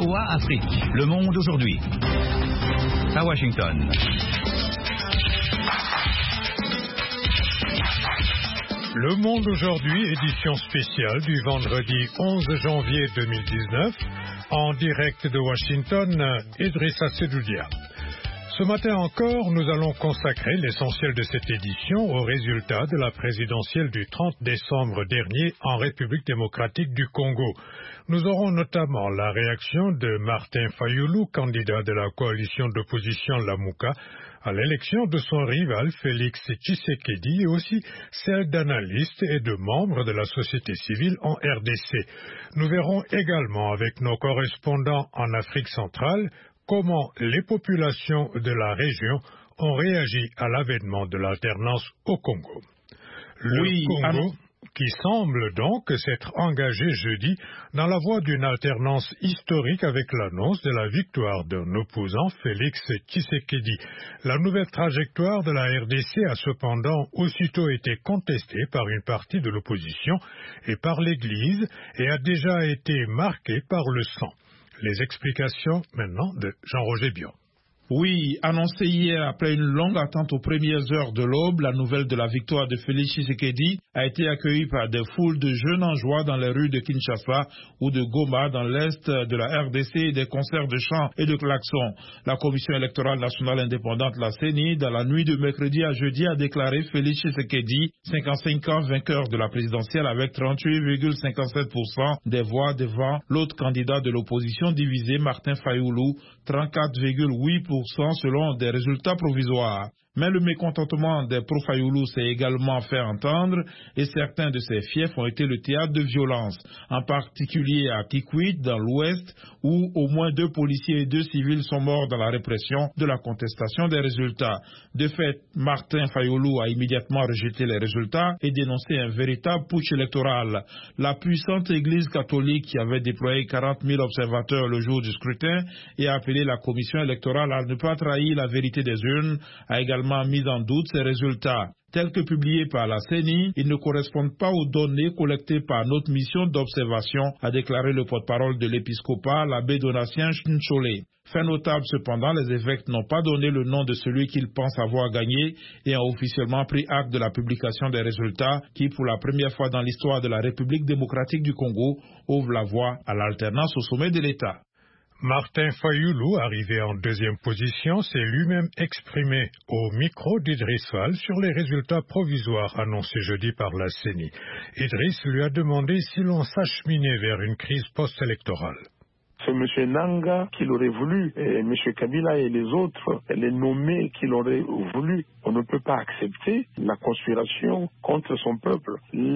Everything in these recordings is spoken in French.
VOA Afrique, Le Monde aujourd'hui. À Washington. Le Monde aujourd'hui, édition spéciale du vendredi 11 janvier 2019, en direct de Washington, Idrissa Sedoudia. Ce matin encore, nous allons consacrer l'essentiel de cette édition aux résultats de la présidentielle du 30 décembre dernier en République démocratique du Congo. Nous aurons notamment la réaction de Martin Fayulu, candidat de la coalition d'opposition Lamuka, à l'élection de son rival Félix Tshisekedi et aussi celle d'analystes et de membres de la société civile en RDC. Nous verrons également avec nos correspondants en Afrique centrale comment les populations de la région ont réagi à l'avènement de l'alternance au Congo. Le Congo qui semble donc s'être engagé jeudi dans la voie d'une alternance historique avec l'annonce de la victoire d'un opposant, Félix Tshisekedi. La nouvelle trajectoire de la RDC a cependant aussitôt été contestée par une partie de l'opposition et par l'Église et a déjà été marquée par le sang. Les explications maintenant de Jean-Roger Bion. Oui, annoncé hier après une longue attente aux premières heures de l'aube, la nouvelle de la victoire de Félix Tshisekedi a été accueillie par des foules de jeunes en joie dans les rues de Kinshasa ou de Goma dans l'est de la RDC et des concerts de chants et de klaxons. La Commission électorale nationale indépendante, la CENI, dans la nuit de mercredi à jeudi a déclaré Félix Tshisekedi, 55 ans vainqueur de la présidentielle avec 38,57% des voix devant l'autre candidat de l'opposition divisé, Martin Fayulu, 34,8% selon des résultats provisoires. Mais le mécontentement des pro-Fayulu s'est également fait entendre et certains de ces fiefs ont été le théâtre de violences, en particulier à Kikwit, dans l'ouest, où au moins 2 policiers et 2 civils sont morts dans la répression de la contestation des résultats. De fait, Martin Fayulu a immédiatement rejeté les résultats et dénoncé un véritable putsch électoral. La puissante Église catholique qui avait déployé 40 000 observateurs le jour du scrutin et a appelé la commission électorale à ne pas trahir la vérité des urnes a également mis en doute ces résultats. Tels que publiés par la CENI, ils ne correspondent pas aux données collectées par notre mission d'observation, a déclaré le porte-parole de l'épiscopat, l'abbé Donatien Ncholé. Fait notable cependant, les évêques n'ont pas donné le nom de celui qu'ils pensent avoir gagné et ont officiellement pris acte de la publication des résultats qui, pour la première fois dans l'histoire de la République démocratique du Congo, ouvre la voie à l'alternance au sommet de l'État. Martin Fayulu, arrivé en deuxième position, s'est lui-même exprimé au micro d'Idriss Fall sur les résultats provisoires annoncés jeudi par la CENI. Idriss lui a demandé si l'on s'acheminait vers une crise post-électorale. C'est M. Nanga qui l'aurait voulu, et M. Kabila et les autres, les nommés qui l'auraient voulu. On ne peut pas accepter la conspiration contre son peuple.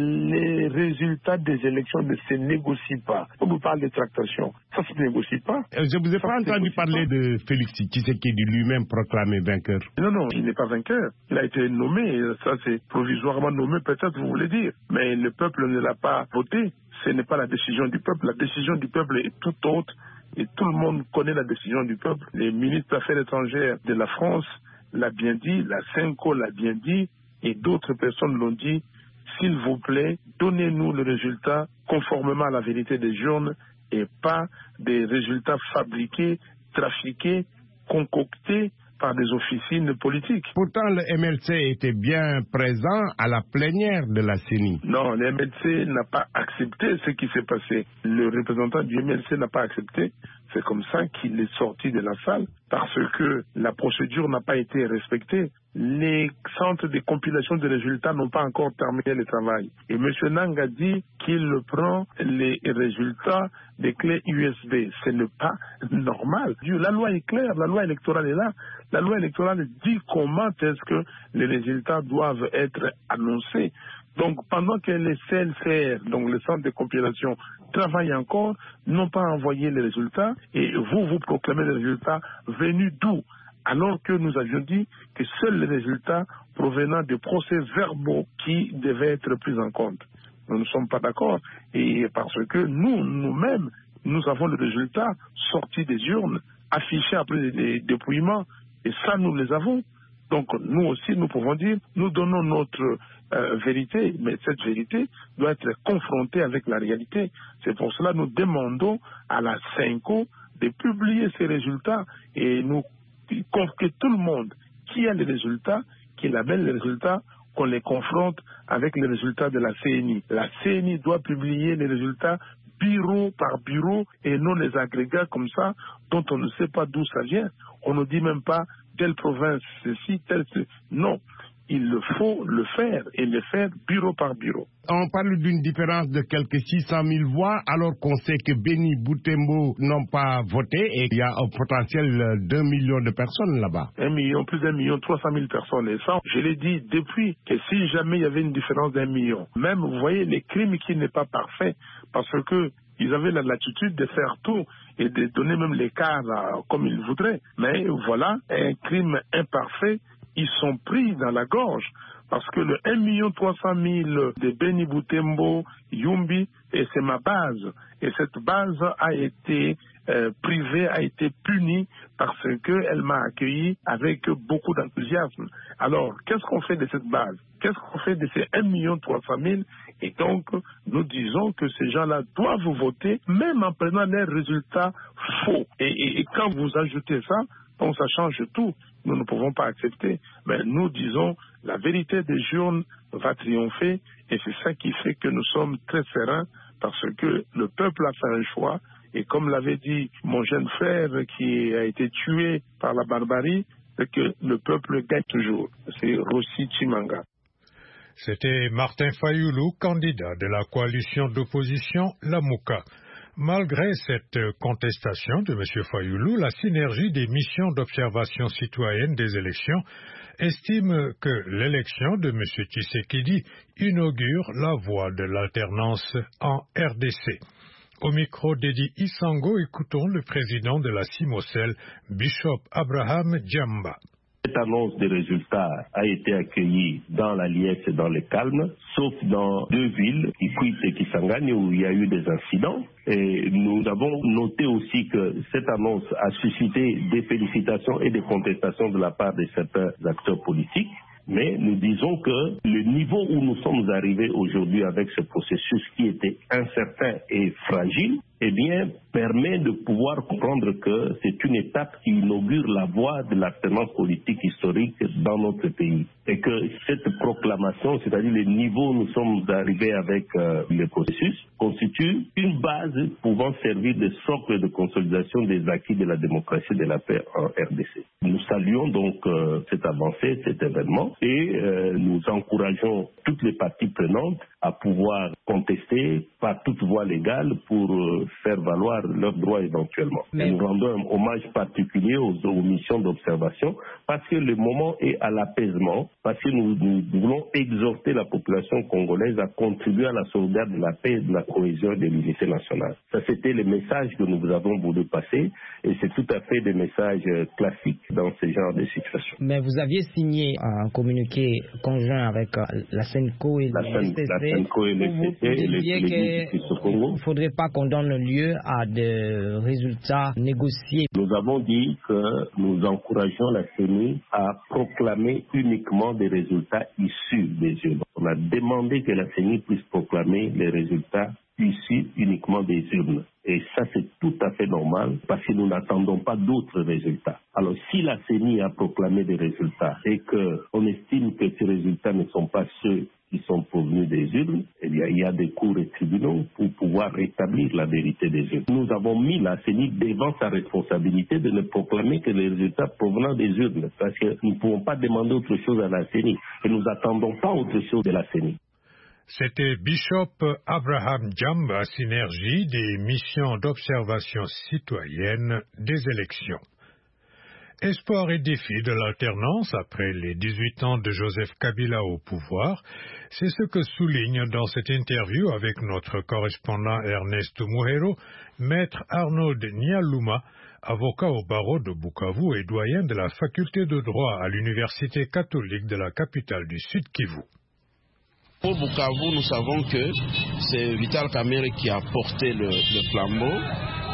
Les résultats des élections ne se négocient pas. On vous parle de tractation. Ça ne se négocie pas. Je vous ai pas entendu parler de Félix Tshisekedi lui-même proclamé vainqueur. Non, il n'est pas vainqueur. Il a été nommé, ça c'est provisoirement nommé peut-être, vous voulez dire. Mais le peuple ne l'a pas voté. Ce n'est pas la décision du peuple. La décision du peuple est tout autre et tout le monde connaît la décision du peuple. Les ministres des Affaires étrangères de la France l'a bien dit, la CENCO l'a bien dit et d'autres personnes l'ont dit. S'il vous plaît, donnez-nous le résultat conformément à la vérité des urnes et pas des résultats fabriqués, trafiqués, concoctés par des officines politiques. Pourtant, le MLC était bien présent à la plénière de la CENI. Non, le MLC n'a pas accepté ce qui s'est passé. Le représentant du MLC n'a pas accepté. C'est comme ça qu'il est sorti de la salle, parce que la procédure n'a pas été respectée. Les centres de compilation de résultats n'ont pas encore terminé le travail. Et M. Nang a dit qu'il prend les résultats des clés USB. Ce n'est pas normal. La loi est claire, la loi électorale est là. La loi électorale dit comment est-ce que les résultats doivent être annoncés. Donc, pendant que les CLCR, donc les centres de compilation, travaillent encore, n'ont pas envoyé les résultats, et vous proclamez les résultats venus d'où? Alors que nous avions dit que seuls les résultats provenant des procès verbaux qui devaient être pris en compte. Nous ne sommes pas d'accord, et parce que nous-mêmes, nous avons les résultats sortis des urnes, affichés après les dépouillements, et ça, nous les avons. Donc, nous aussi, nous pouvons dire, nous donnons notre vérité, mais cette vérité doit être confrontée avec la réalité. C'est pour cela que nous demandons à la CENCO de publier ces résultats et nous que tout le monde qui a les résultats, qui labelle les résultats, qu'on les confronte avec les résultats de la CNI. La CNI doit publier les résultats bureau par bureau et non les agrégats comme ça dont on ne sait pas d'où ça vient. On ne dit même pas telle province ceci, telle ceci. Non. Il faut le faire et le faire bureau par bureau. On parle d'une différence de quelques 600 000 voix alors qu'on sait que Béni Boutembo n'ont pas voté et il y a un potentiel d'1 million de personnes là-bas. 1 million, plus d'1 million, 300 000 personnes. Et ça, je l'ai dit depuis que si jamais il y avait une différence d'1 million, même vous voyez les crimes qui n'est pas parfait parce que ils avaient la latitude de faire tout et de donner même l'écart comme ils voudraient. Mais voilà, un crime imparfait, ils sont pris dans la gorge parce que le 1 300 000 de Béni Boutembo, Yumbi, et c'est ma base. Et cette base a été privée, a été punie parce qu'elle m'a accueilli avec beaucoup d'enthousiasme. Alors, qu'est-ce qu'on fait de cette base? Qu'est-ce qu'on fait de ces 1 300 000? Et donc, nous disons que ces gens-là doivent voter, même en prenant les résultats faux. Et quand vous ajoutez ça, donc ça change tout. Nous ne pouvons pas accepter. Mais nous disons, la vérité des urnes va triompher et c'est ça qui fait que nous sommes très sereins parce que le peuple a fait un choix et comme l'avait dit mon jeune frère qui a été tué par la barbarie, c'est que le peuple gagne toujours. C'est Rossi Chimanga. C'était Martin Fayoulou, candidat de la coalition d'opposition Lamouka. Malgré cette contestation de M. Fayoulou, la synergie des missions d'observation citoyenne des élections estime que l'élection de M. Tshisekedi inaugure la voie de l'alternance en RDC. Au micro d'Edi Isango, écoutons le président de la CIMOCEL, Bishop Abraham Djamba. Cette annonce des résultats a été accueillie dans la liesse et dans le calme, sauf dans 2 villes, Kikwit et Kisangani, où il y a eu des incidents. Et nous avons noté aussi que cette annonce a suscité des félicitations et des contestations de la part de certains acteurs politiques. Mais nous disons que le niveau où nous sommes arrivés aujourd'hui avec ce processus qui était incertain et fragile, eh bien, permet de pouvoir comprendre que c'est une étape qui inaugure la voie de l'alternance politique historique dans notre pays. Et que cette proclamation, c'est-à-dire le niveau où nous sommes arrivés avec le processus, constitue une base pouvant servir de socle de consolidation des acquis de la démocratie et de la paix en RDC. Nous saluons donc cette avancée, cet événement, et nous encourageons toutes les parties prenantes à pouvoir contester par toute voie légale pour faire valoir leurs droits éventuellement. Mais nous rendons un hommage particulier aux missions d'observation parce que le moment est à l'apaisement, parce que nous voulons exhorter la population congolaise à contribuer à la sauvegarde de la paix, de la cohésion et de l'unité nationale. Ça, c'était le message que nous avons voulu passer et c'est tout à fait des messages classiques dans ce genre de situation. Mais vous aviez signé un communiqué conjoint avec la SENCO et le STC. Il ne faudrait pas qu'on donne lieu à des résultats négociés. Nous avons dit que nous encourageons la CENI à proclamer uniquement des résultats issus des urnes. On a demandé que la CENI puisse proclamer les résultats issus uniquement des urnes. Et ça, c'est tout à fait normal parce que nous n'attendons pas d'autres résultats. Alors, si la CENI a proclamé des résultats et qu'on estime que ces résultats ne sont pas ceux qui sont provenus des urnes, eh bien, il y a des cours et tribunaux pour pouvoir rétablir la vérité des urnes. Nous avons mis la CENI devant sa responsabilité de ne proclamer que les résultats provenant des urnes parce que nous ne pouvons pas demander autre chose à la CENI et nous n'attendons pas autre chose de la CENI. C'était Bishop Abraham Djamba, synergie des missions d'observation citoyenne des élections. Espoir et défi de l'alternance après les 18 ans de Joseph Kabila au pouvoir, c'est ce que souligne dans cette interview avec notre correspondant Ernest Muhero, maître Arnaud Nialouma, avocat au barreau de Bukavu et doyen de la faculté de droit à l'université catholique de la capitale du Sud Kivu. Pour Bukavu, nous savons que c'est Vital Kamerhe qui a porté le flambeau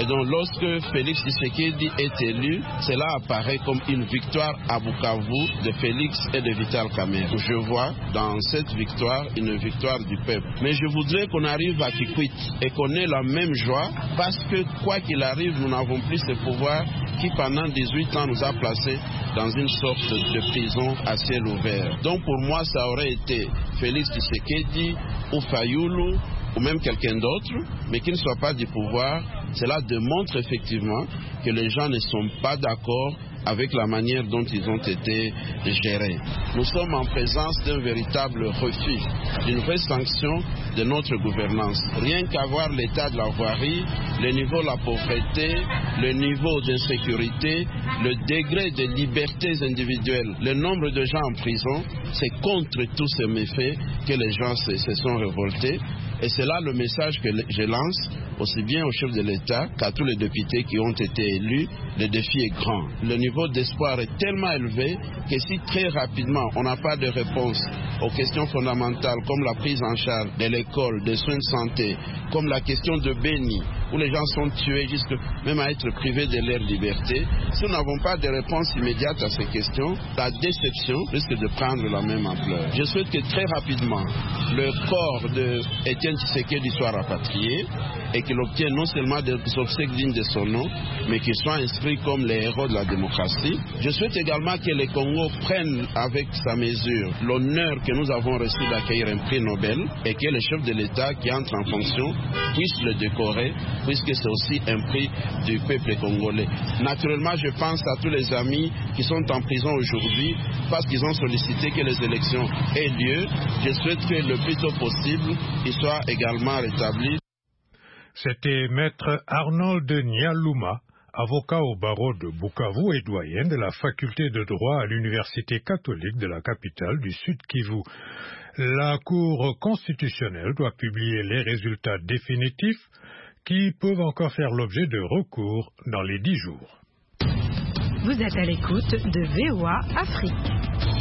Et donc lorsque Félix Tshisekedi est élu, cela apparaît comme une victoire à Bukavu de Félix et de Vital Kamerhe. Je vois dans cette victoire une victoire du peuple. Mais je voudrais qu'on arrive à Kikwit et qu'on ait la même joie parce que quoi qu'il arrive, nous n'avons plus ce pouvoir qui pendant 18 ans nous a placés dans une sorte de prison à ciel ouvert. Donc pour moi, ça aurait été Félix Tshisekedi ou Fayulu ou même quelqu'un d'autre, mais qui ne soit pas du pouvoir. Cela démontre effectivement que les gens ne sont pas d'accord avec la manière dont ils ont été gérés. Nous sommes en présence d'un véritable refus, d'une vraie sanction de notre gouvernance. Rien qu'à voir l'état de la voirie, le niveau de la pauvreté, le niveau d'insécurité, le degré de libertés individuelles, le nombre de gens en prison, c'est contre tous ces méfaits que les gens se sont révoltés. Et c'est là le message que je lance, aussi bien au chef de l'État qu'à tous les députés qui ont été élus. Le défi est grand. Le niveau d'espoir est tellement élevé que si très rapidement on n'a pas de réponse aux questions fondamentales comme la prise en charge de l'école, des soins de santé, comme la question de Béni, où les gens sont tués jusqu'à même à être privés de leur liberté, si nous n'avons pas de réponse immédiate à ces questions, la déception risque de prendre la même ampleur. Je souhaite que très rapidement, le corps de Étienne Tshisekedi soit rapatrié et qu'il obtienne non seulement des obsèques dignes de son nom, mais qu'il soit inscrit comme les héros de la démocratie. Je souhaite également que le Congo prenne avec sa mesure l'honneur que nous avons reçu d'accueillir un prix Nobel et que le chef de l'État qui entre en fonction puisse le décorer, puisque c'est aussi un prix du peuple congolais. Naturellement, je pense à tous les amis qui sont en prison aujourd'hui parce qu'ils ont sollicité que les élections aient lieu. Je souhaite que le plus tôt possible, ils soient également rétablis. C'était maître Arnold Nialouma, avocat au barreau de Bukavu et doyen de la faculté de droit à l'université catholique de la capitale du Sud Kivu. La Cour constitutionnelle doit publier les résultats définitifs qui peuvent encore faire l'objet de recours dans les 10 jours. Vous êtes à l'écoute de VOA Afrique.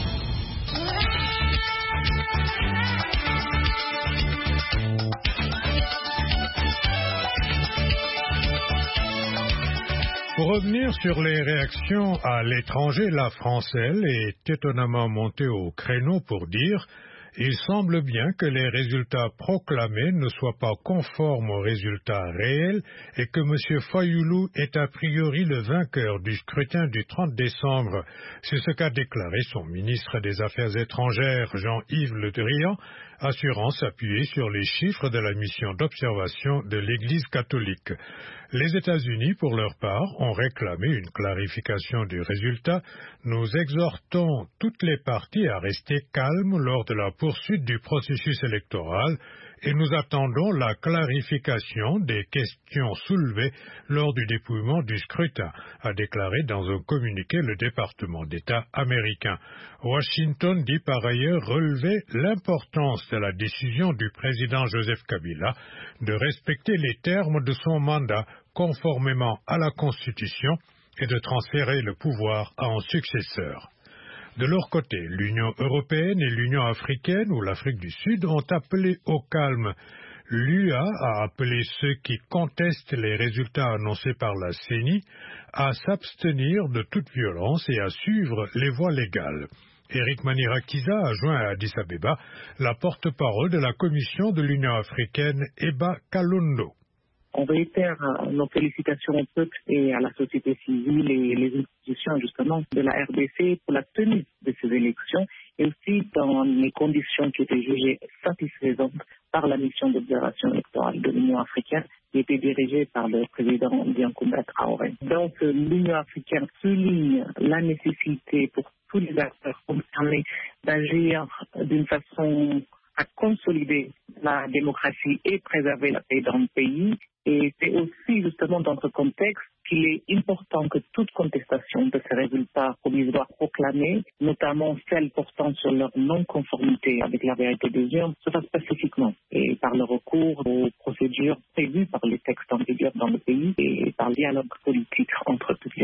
Pour revenir sur les réactions à l'étranger, la France, elle, est étonnamment montée au créneau pour dire « Il semble bien que les résultats proclamés ne soient pas conformes aux résultats réels et que M. Fayulu est a priori le vainqueur du scrutin du 30 décembre. » C'est ce qu'a déclaré son ministre des Affaires étrangères, Jean-Yves Le Drian, assurant s'appuyer sur les chiffres de la mission d'observation de l'Église catholique. Les États-Unis, pour leur part, ont réclamé une clarification du résultat. Nous exhortons toutes les parties à rester calmes lors de la poursuite du processus électoral et nous attendons la clarification des questions soulevées lors du dépouillement du scrutin, a déclaré dans un communiqué le département d'État américain. Washington dit par ailleurs relever l'importance de la décision du président Joseph Kabila de respecter les termes de son mandat conformément à la Constitution et de transférer le pouvoir à un successeur. De leur côté, l'Union européenne et l'Union africaine ou l'Afrique du Sud ont appelé au calme. L'UA a appelé ceux qui contestent les résultats annoncés par la CENI à s'abstenir de toute violence et à suivre les voies légales. Eric Manirakiza a joint à Addis Abeba la porte-parole de la Commission de l'Union africaine, Eba Kalondo. On réitère nos félicitations au peuple et à la société civile et les institutions justement de la RDC pour la tenue de ces élections et aussi dans les conditions qui étaient jugées satisfaisantes par la mission d'observation électorale de l'Union africaine qui était dirigée par le président Diankoumba Traoré. Donc l'Union africaine souligne la nécessité pour tous les acteurs concernés d'agir d'une façon à consolider la démocratie et préserver la paix dans le pays. Et c'est aussi justement dans ce contexte qu'il est important que toute contestation de ces résultats provisoires proclamés, notamment celles portant sur leur non-conformité avec la vérité des urnes, se fasse pacifiquement et par le recours aux procédures prévues par les textes en vigueur dans le pays et par le dialogue politique entre toutes les parties.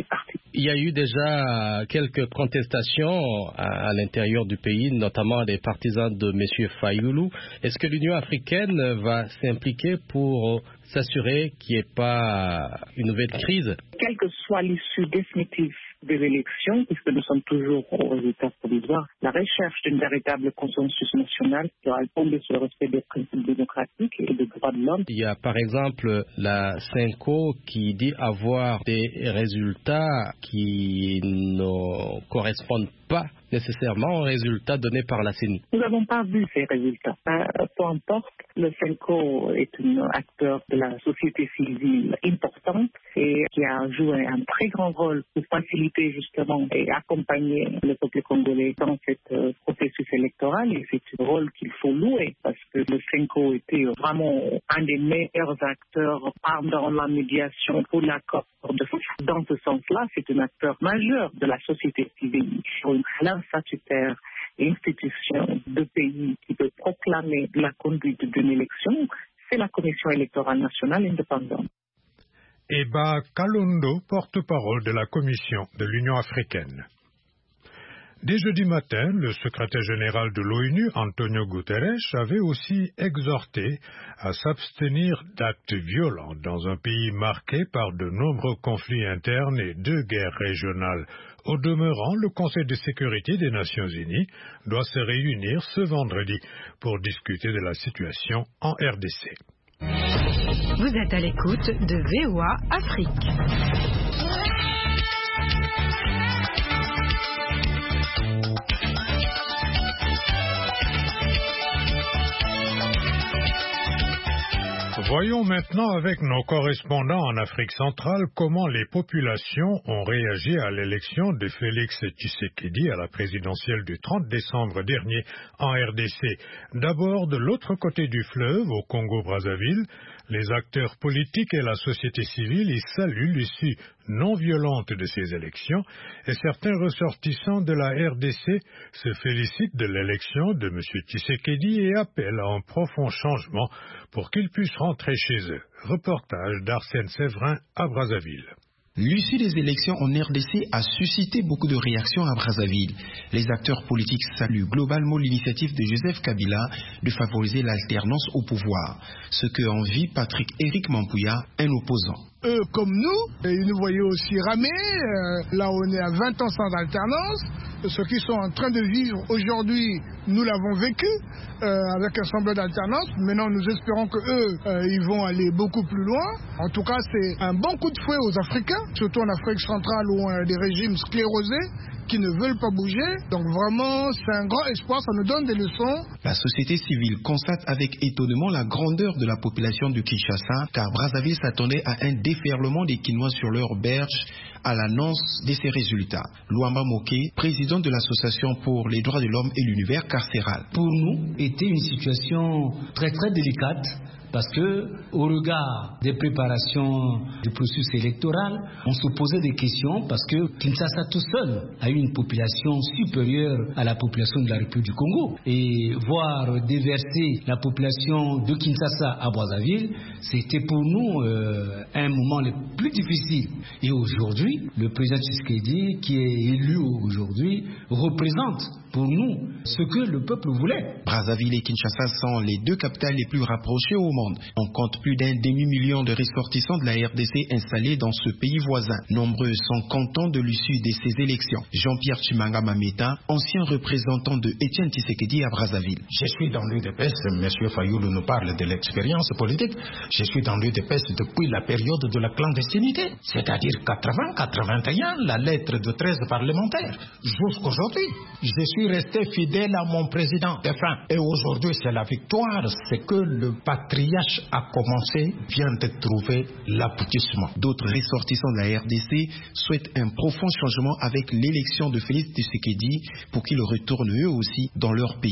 Il y a eu déjà quelques contestations à l'intérieur du pays, notamment des partisans de M. Fayulu. Est-ce que l'Union africaine va s'impliquer pour s'assurer qu'il n'y ait pas une nouvelle crise? Quelle que soit l'issue définitive des élections, puisque nous sommes toujours au résultat provisoire, la recherche d'une véritable consensus national qui va fonder sur le respect des principes démocratiques et des droits de l'homme. Il y a par exemple la CENCO qui dit avoir des résultats qui ne correspondent pas nécessairement aux résultats donnés par la CENI. Nous n'avons pas vu ces résultats. Peu importe, le CENCO est un acteur de la société civile importante et qui a joué un très grand rôle pour faciliter justement et accompagner le peuple congolais dans ce processus électoral. Et c'est un rôle qu'il faut louer parce que le CENCO était vraiment un des meilleurs acteurs pendant la médiation pour l'accord de France. Dans ce sens-là, c'est un acteur majeur de la société civile. Une statutaire institution de pays qui peut proclamer la conduite d'une élection, c'est la Commission électorale nationale indépendante. Eba Kalondo, porte-parole de la Commission de l'Union africaine. Dès jeudi matin, le secrétaire général de l'ONU, Antonio Guterres, avait aussi exhorté à s'abstenir d'actes violents dans un pays marqué par de nombreux conflits internes et deux guerres régionales. Au demeurant, le Conseil de sécurité des Nations Unies doit se réunir ce vendredi pour discuter de la situation en RDC. Vous êtes à l'écoute de VOA Afrique. Voyons maintenant avec nos correspondants en Afrique centrale comment les populations ont réagi à l'élection de Félix Tshisekedi à la présidentielle du 30 décembre dernier en RDC. D'abord, de l'autre côté du fleuve, au Congo-Brazzaville, les acteurs politiques et la société civile y saluent l'issue non violente de ces élections et certains ressortissants de la RDC se félicitent de l'élection de M. Tshisekedi et appellent à un profond changement pour qu'ils puissent rentrer chez eux. Reportage d'Arsène Séverin à Brazzaville. L'issue des élections en RDC a suscité beaucoup de réactions à Brazzaville. Les acteurs politiques saluent globalement l'initiative de Joseph Kabila de favoriser l'alternance au pouvoir, ce que en vit Patrick Éric Mampouya, un opposant. Eux comme nous, ils nous voyaient aussi ramer, là on est à 20 ans sans alternance. Ce qu'ils sont en train de vivre aujourd'hui, nous l'avons vécu avec un semblant d'alternance. Maintenant, nous espérons qu'eux, ils vont aller beaucoup plus loin. En tout cas, c'est un bon coup de fouet aux Africains, surtout en Afrique centrale où on a des régimes sclérosés qui ne veulent pas bouger. Donc vraiment, c'est un grand espoir, ça nous donne des leçons. La société civile constate avec étonnement la grandeur de la population de Kinshasa, car Brazzaville s'attendait à un déferlement des Kinois sur leur berge à l'annonce de ces résultats. Luamba Moké, président de l'association pour les droits de l'homme et l'univers carcéral. Pour nous, était une situation très très délicate. Parce que, au regard des préparations du processus électoral, on se posait des questions parce que Kinshasa tout seul a une population supérieure à la population de la République du Congo. Et voir déverser la population de Kinshasa à Brazzaville, c'était pour nous un moment le plus difficile. Et aujourd'hui, le président Tshisekedi, qui est élu aujourd'hui, représente pour nous ce que le peuple voulait. Brazzaville et Kinshasa sont les deux capitales les plus rapprochées au monde. On compte plus d'un demi-million de ressortissants de la RDC installés dans ce pays voisin. Nombreux sont contents de l'issue de ces élections. Jean-Pierre Chimanga Mameta, ancien représentant de Étienne Tshisekedi à Brazzaville. Je suis dans l'UDPS, M. Fayulu nous parle de l'expérience politique. Je suis dans l'UDPS depuis la période de la clandestinité, c'est-à-dire 80-81, la lettre de 13 parlementaires. Jusqu'aujourd'hui, je suis resté fidèle à mon président défunt. Et aujourd'hui, c'est la victoire, c'est que le patriarche a commencé, vient de trouver l'aboutissement. D'autres ressortissants de la RDC souhaitent un profond changement avec l'élection de Félix Tshisekedi pour qu'ils retournent eux aussi dans leur pays.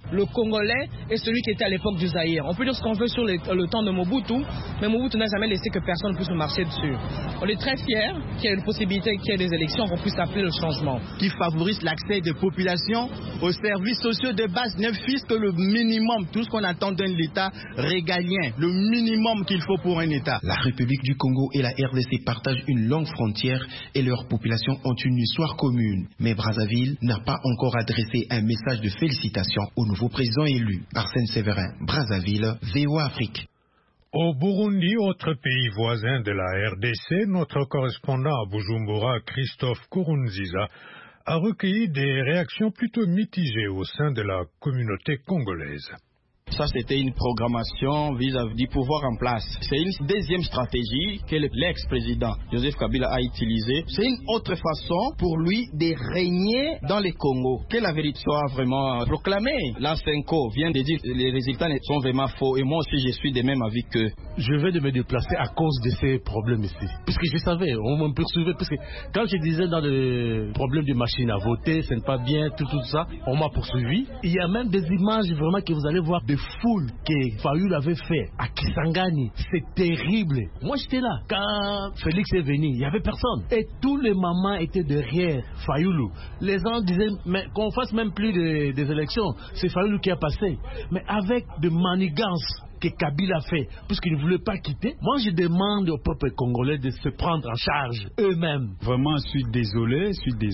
le Congolais est celui qui était à l'époque du Zaïre. On peut dire ce qu'on veut sur le temps de Mobutu, mais Mobutu n'a jamais laissé que personne puisse marcher dessus. On est très fiers qu'il y ait une possibilité qu'il y ait des élections, qu'on puisse appeler le changement. Qui favorise l'accès des populations aux services sociaux de base, ne fût-ce que le minimum, tout ce qu'on attend d'un État régalien, le minimum qu'il faut pour un État. La République du Congo et la RDC partagent une longue frontière et leurs populations ont une histoire commune. Mais Brazzaville n'a pas encore adressé un message de félicitations au nouveau président élu. Arsène Séverin, Brazzaville, VOA Afrique. Au Burundi, autre pays voisin de la RDC, notre correspondant à Bujumbura, Christophe Kurunziza, a recueilli des réactions plutôt mitigées au sein de la communauté congolaise. Ça, c'était une programmation vis-à-vis du pouvoir en place. C'est une deuxième stratégie que l'ex-président Joseph Kabila a utilisée. C'est une autre façon pour lui de régner dans le Congo. Que la vérité soit vraiment proclamée. L'Ansenko vient de dire que les résultats sont vraiment faux. Et moi aussi, je suis de même avis que... Je vais de me déplacer à cause de ces problèmes ici. Puisque je savais, on me poursuivait. Parce que quand je disais dans le problème de machine à voter, ce n'est pas bien, tout ça, on m'a poursuivi. Il y a même des images vraiment que vous allez voir de foule que Fayoulou avait fait à Kisangani. C'est terrible. Moi j'étais là. Quand Félix est venu, il n'y avait personne. Et tous les mamans étaient derrière Fayoulou. Les gens disaient mais qu'on fasse même plus des élections. C'est Fayoulou qui a passé. Mais avec de manigances que Kabila fait, puisqu'il ne voulait pas quitter. Moi, je demande aux peuples congolais de se prendre en charge eux-mêmes. Vraiment, je suis désolé.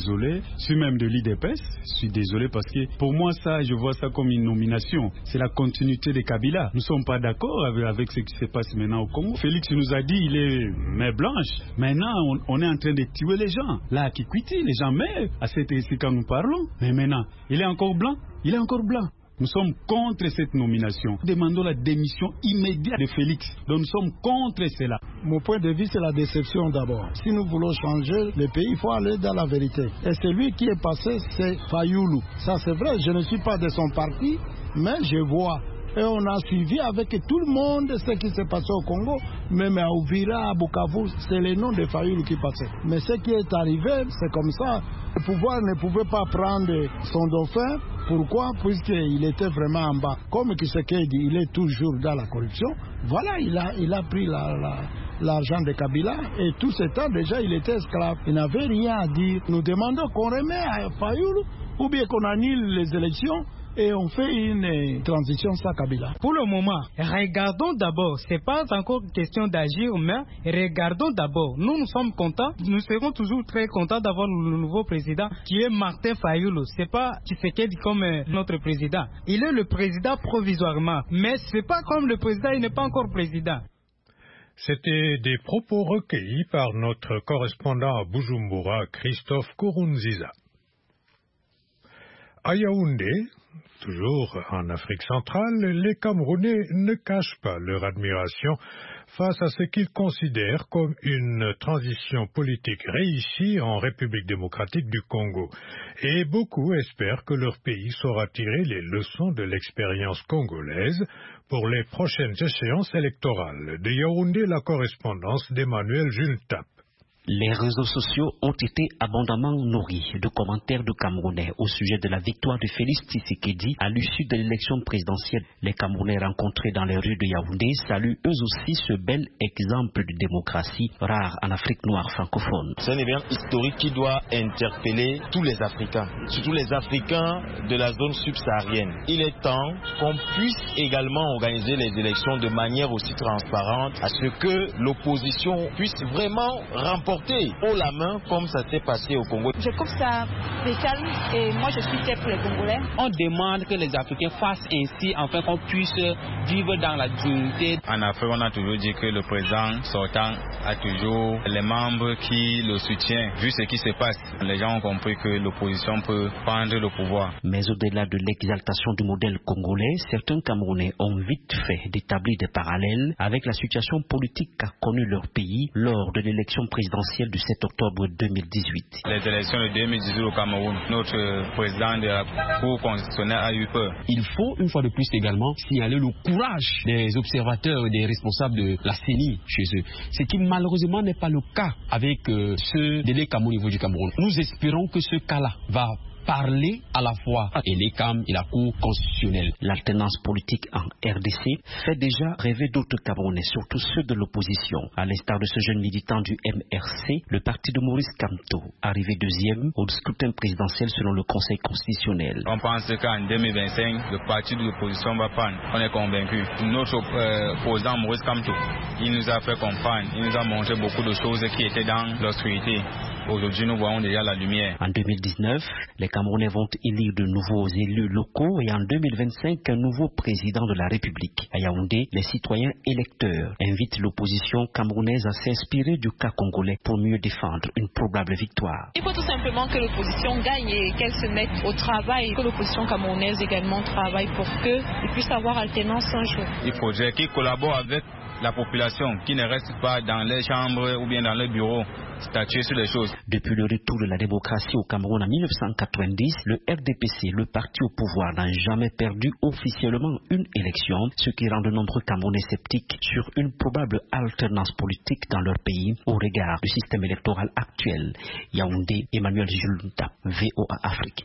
Je suis même de l'IDPS. Je suis désolé parce que pour moi, ça, je vois ça comme une nomination. C'est la continuité de Kabila. Nous ne sommes pas d'accord avec ce qui se passe maintenant au Congo. Félix nous a dit il est main blanche. Maintenant, on est en train de tuer les gens. Là, à Kikwiti, les gens meurent à cette ici quand nous parlons. Mais maintenant, il est encore blanc. Il est encore blanc. Nous sommes contre cette nomination. Demandons la démission immédiate de Félix. Donc nous sommes contre cela. Mon point de vue, c'est la déception d'abord. Si nous voulons changer le pays, il faut aller dans la vérité. Et celui qui est passé, c'est Fayoulou. Ça, c'est vrai, je ne suis pas de son parti, mais je vois. Et on a suivi avec tout le monde ce qui s'est passé au Congo. Même à Ouvira, à Bukavu, c'est le nom de Fayoulou qui passait. Mais ce qui est arrivé, c'est comme ça. Le pouvoir ne pouvait pas prendre son dauphin. Pourquoi? Puisqu'il était vraiment en bas. Comme Tshisekedi, il est toujours dans la corruption. Voilà, il a pris l'argent de Kabila. Et tout ce temps, déjà, il était esclave. Il n'avait rien à dire. Nous demandons qu'on remet à Fayoulou ou bien qu'on annule les élections. Et on fait une transition sans Kabila. Pour le moment, regardons d'abord. Ce n'est pas encore question d'agir, mais regardons d'abord. Nous sommes contents. Nous serons toujours très contents d'avoir le nouveau président qui est Martin Fayoulou. Ce n'est pas Tshisekedi comme notre président. Il est le président provisoirement. Mais ce n'est pas comme le président, il n'est pas encore président. C'était des propos recueillis par notre correspondant à Bujumbura, Christophe Kurunziza. À Yaoundé, toujours en Afrique centrale, les Camerounais ne cachent pas leur admiration face à ce qu'ils considèrent comme une transition politique réussie en République démocratique du Congo. Et beaucoup espèrent que leur pays saura tirer les leçons de l'expérience congolaise pour les prochaines échéances électorales. De Yaoundé, la correspondance d'Emmanuel Jultap. Les réseaux sociaux ont été abondamment nourris de commentaires de Camerounais au sujet de la victoire de Félix Tshisekedi à l'issue de l'élection présidentielle. Les Camerounais rencontrés dans les rues de Yaoundé saluent eux aussi ce bel exemple de démocratie rare en Afrique noire francophone. C'est un événement historique qui doit interpeller tous les Africains, surtout les Africains de la zone subsaharienne. Il est temps qu'on puisse également organiser les élections de manière aussi transparente à ce que l'opposition puisse vraiment remporter haut la main comme ça s'est passé au Congo. Je trouve ça spécial et moi je suis fier pour les Congolais. On demande que les Africains fassent ainsi afin qu'on puisse vivre dans la dignité. En Afrique, on a toujours dit que le président sortant a toujours les membres qui le soutiennent. Vu ce qui se passe, les gens ont compris que l'opposition peut prendre le pouvoir. Mais au-delà de l'exaltation du modèle congolais, certains Camerounais ont vite fait d'établir des parallèles avec la situation politique qu'a connue leur pays lors de l'élection présidentielle du 7 octobre 2018. Les élections de 2018 au Cameroun, notre président de la Cour constitutionnelle a eu peur. Il faut une fois de plus également signaler le courage des observateurs et des responsables de la CENI chez eux. Ce qui malheureusement n'est pas le cas avec ceux des Cameroun au niveau du Cameroun. Nous espérons que ce cas-là va parler à la fois et les CAM et la Cour constitutionnelle. L'alternance politique en RDC fait déjà rêver d'autres Camerounais, surtout ceux de l'opposition. À l'instar de ce jeune militant du MRC, le parti de Maurice Kamto, arrivé deuxième au scrutin présidentiel selon le Conseil constitutionnel. On pense qu'en 2025, le parti de l'opposition va prendre. On est convaincu. Notre opposant Maurice Kamto, il nous a fait comprendre, il nous a montré beaucoup de choses qui étaient dans l'obscurité. Aujourd'hui, nous voyons déjà la lumière. En 2019, les Camerounais vont élire de nouveaux élus locaux et en 2025, un nouveau président de la République. À Yaoundé, les citoyens électeurs invitent l'opposition camerounaise à s'inspirer du cas congolais pour mieux défendre une probable victoire. Il faut tout simplement que l'opposition gagne et qu'elle se mette au travail, que l'opposition camerounaise également travaille pour qu'ils puissent avoir alternance un jour. Il faudrait qu'ils collaborent avec la population, qui ne reste pas dans les chambres ou bien dans les bureaux, statuer sur les choses. Depuis le retour de la démocratie au Cameroun en 1990, le RDPC, le parti au pouvoir, n'a jamais perdu officiellement une élection, ce qui rend de nombreux Camerounais sceptiques sur une probable alternance politique dans leur pays au regard du système électoral actuel. Yaoundé, Emmanuel Julunta, VOA Afrique.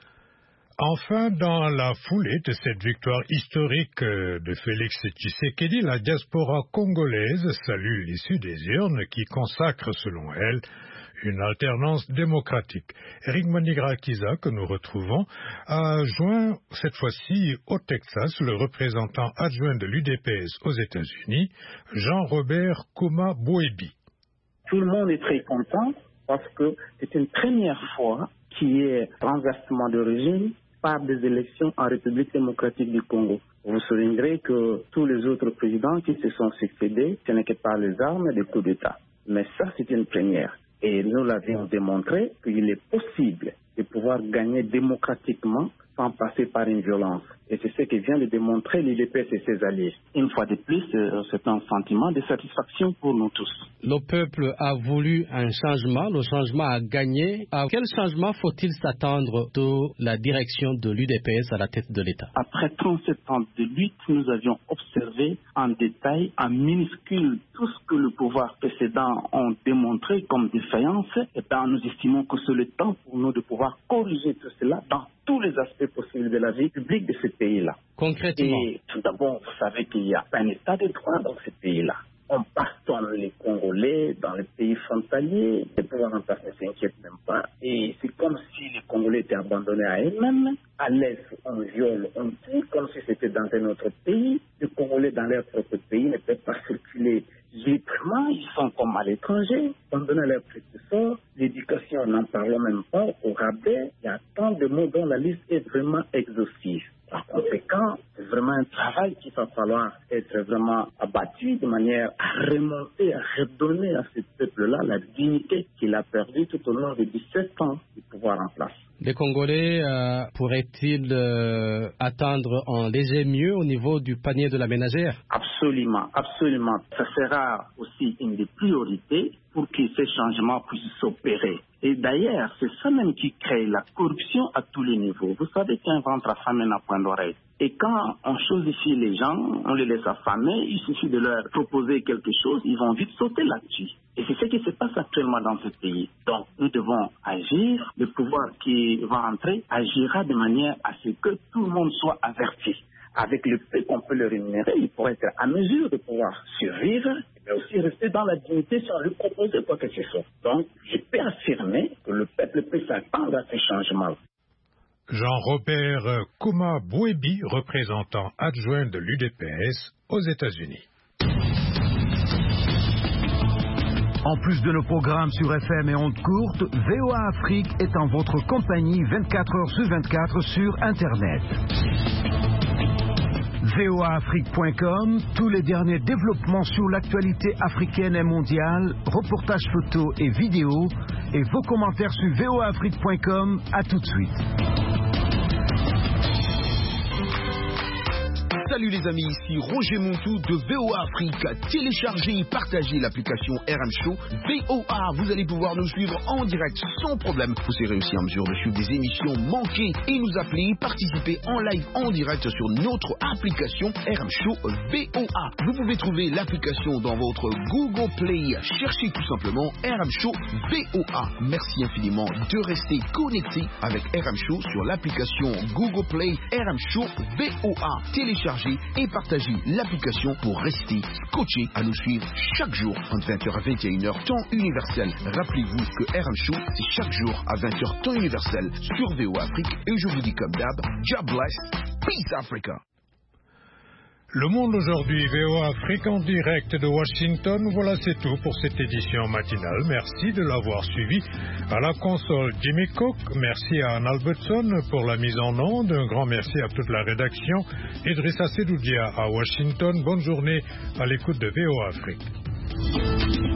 Enfin, dans la foulée de cette victoire historique de Félix Tshisekedi, la diaspora congolaise salue l'issue des urnes qui consacre, selon elle, une alternance démocratique. Eric Manigra-Kiza, que nous retrouvons, a joint cette fois-ci au Texas le représentant adjoint de l'UDPS aux États-Unis, Jean-Robert Kouma-Bouébi. Tout le monde est très content parce que c'est une première fois qu'il y ait renversement de régime par des élections en République démocratique du Congo. Vous soulignerez que tous les autres présidents qui se sont succédés, ce n'est que par les armes des coups d'État. Mais ça, c'est une première. Et nous l'avions démontré qu'il est possible de pouvoir gagner démocratiquement sans passer par une violence. Et c'est ce que vient de démontrer l'UDPS et ses alliés. Une fois de plus, c'est un sentiment de satisfaction pour nous tous. Le peuple a voulu un changement, le changement a gagné. À quel changement faut-il s'attendre de la direction de l'UDPS à la tête de l'État? Après 37 ans de lutte, nous avions observé en détail, en minuscule, tout ce que le pouvoir précédent a démontré comme défaillance. Et bien, nous estimons que c'est le temps pour nous de pouvoir corriger tout cela dans tous les aspects possibles de la vie publique de ce pays-là. Concrètement. Et tout d'abord, vous savez qu'il y a un état de droit dans ce pays-là. On bastonne les Congolais dans les pays frontaliers, les pouvoirs en place ne s'inquiètent même pas. Et c'est comme si les Congolais étaient abandonnés à eux-mêmes. À l'Est, on viole, on tue, comme si c'était dans un autre pays. Les Congolais, dans leur propre pays, ne peuvent pas circuler librement. Ils sont comme à l'étranger, on donne leur petit sort. L'éducation, n'en parlons même pas, au rabais. Il y a tant de mots dont la liste est vraiment exhaustive. Par conséquent, c'est vraiment un travail qu'il va falloir être vraiment abattu de manière à remonter, à redonner à ce peuple-là la dignité qu'il a perdue tout au long de 17 ans de pouvoir en place. Les Congolais pourraient-ils attendre un léger mieux au niveau du panier de la ménagère? Absolument, absolument. Ça sera aussi une des priorités pour que ces changements puissent s'opérer. Et d'ailleurs, c'est ça même qui crée la corruption à tous les niveaux. Vous savez qu'un ventre affamé n'a point d'oreille. Et quand on chosifie les gens, on les laisse affamer, il suffit de leur proposer quelque chose, ils vont vite sauter là-dessus. Et c'est ce qui se passe actuellement dans ce pays. Donc, nous devons agir. Le pouvoir qui va entrer agira de manière à ce que tout le monde soit averti. Avec le peu qu'on peut le rémunérer, il pourrait être à mesure de pouvoir survivre, mais aussi rester dans la dignité si on lui proposait quoi que ce soit. Donc, je peux affirmer que le peuple peut s'attendre à ces changements. Jean-Robert Kouma-Bouébi, représentant adjoint de l'UDPS aux États-Unis. En plus de nos programmes sur FM et ondes courtes, VOA Afrique est en votre compagnie 24 heures sur 24 sur Internet. VOAAfrique.com, tous les derniers développements sur l'actualité africaine et mondiale, reportages photos et vidéos, et vos commentaires sur VOAAfrique.com. À tout de suite. Salut les amis, ici Roger Montou de VOA Afrique. Téléchargez et partagez l'application RM Show VOA. Vous allez pouvoir nous suivre en direct sans problème. Vous serez aussi en mesure de suivre des émissions manquées et nous appeler, participer en live en direct sur notre application RM Show VOA. Vous pouvez trouver l'application dans votre Google Play. Cherchez tout simplement RM Show VOA. Merci infiniment de rester connecté avec RM Show sur l'application Google Play RM Show VOA. Téléchargez et partagez l'application pour rester scotché à nous suivre chaque jour entre 20h à 21h temps universel. Rappelez-vous que RM Show c'est chaque jour à 20h temps universel sur VOA Afrique et je vous dis comme d'hab, God bless, peace Africa. Le Monde aujourd'hui, VOA Afrique en direct de Washington. Voilà, c'est tout pour cette édition matinale. Merci de l'avoir suivi. À la console, Jimmy Cook. Merci à Anne Albertson pour la mise en onde. Un grand merci à toute la rédaction. Idrissa Sedoudia à Washington. Bonne journée à l'écoute de VOA Afrique.